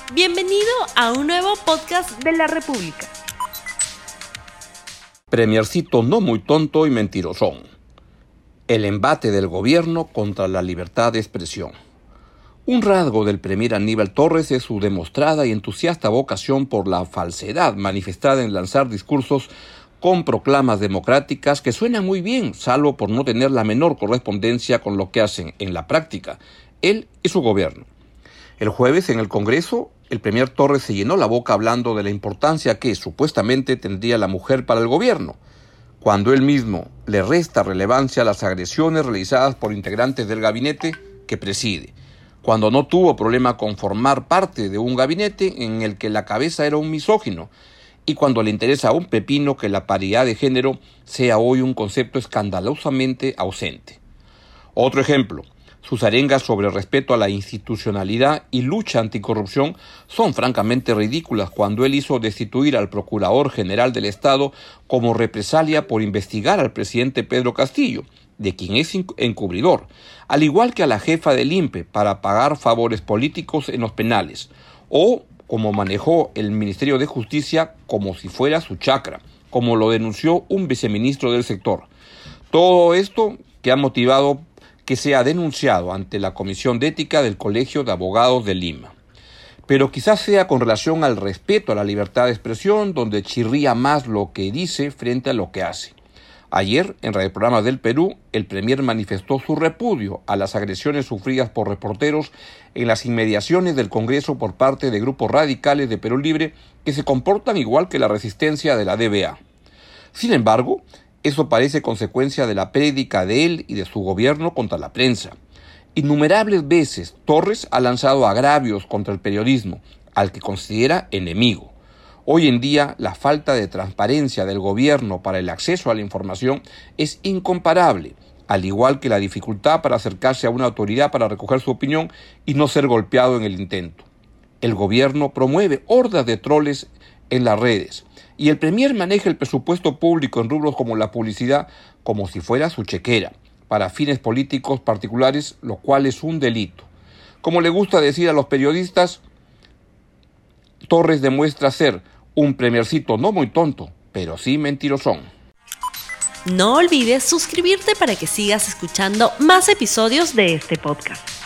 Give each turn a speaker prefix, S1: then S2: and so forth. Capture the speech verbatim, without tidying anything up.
S1: Bienvenido a un nuevo podcast de la República.
S2: Premiercito no muy tonto y mentirosón. El embate del gobierno contra la libertad de expresión. Un rasgo del premier Aníbal Torres es su demostrada y entusiasta vocación por la falsedad manifestada en lanzar discursos con proclamas democráticas que suenan muy bien, salvo por no tener la menor correspondencia con lo que hacen en la práctica él y su gobierno. El jueves en el Congreso, el premier Torres se llenó la boca hablando de la importancia que supuestamente tendría la mujer para el gobierno, cuando él mismo le resta relevancia a las agresiones realizadas por integrantes del gabinete que preside, cuando no tuvo problema con formar parte de un gabinete en el que la cabeza era un misógino, y cuando le interesa a un pepino que la paridad de género sea hoy un concepto escandalosamente ausente. Otro ejemplo. Sus arengas sobre respeto a la institucionalidad y lucha anticorrupción son francamente ridículas cuando él hizo destituir al Procurador General del Estado como represalia por investigar al presidente Pedro Castillo, de quien es encubridor, al igual que a la jefa del I N P E para pagar favores políticos en los penales, o como manejó el Ministerio de Justicia como si fuera su chacra, como lo denunció un viceministro del sector. Todo esto que ha motivado que sea denunciado ante la Comisión de Ética del Colegio de Abogados de Lima. Pero quizás sea con relación al respeto a la libertad de expresión, donde chirría más lo que dice frente a lo que hace. Ayer, en Radio Programa del Perú, el premier manifestó su repudio a las agresiones sufridas por reporteros en las inmediaciones del Congreso por parte de grupos radicales de Perú Libre que se comportan igual que la resistencia de la D B A. Sin embargo, eso parece consecuencia de la prédica de él y de su gobierno contra la prensa. Innumerables veces Torres ha lanzado agravios contra el periodismo, al que considera enemigo. Hoy en día, la falta de transparencia del gobierno para el acceso a la información es incomparable, al igual que la dificultad para acercarse a una autoridad para recoger su opinión y no ser golpeado en el intento. El gobierno promueve hordas de troles en las redes, y el premier maneja el presupuesto público en rubros como la publicidad como si fuera su chequera, para fines políticos particulares, lo cual es un delito. Como le gusta decir a los periodistas, Torres demuestra ser un premiercito no muy tonto, pero sí mentirosón.
S1: No olvides suscribirte para que sigas escuchando más episodios de este podcast.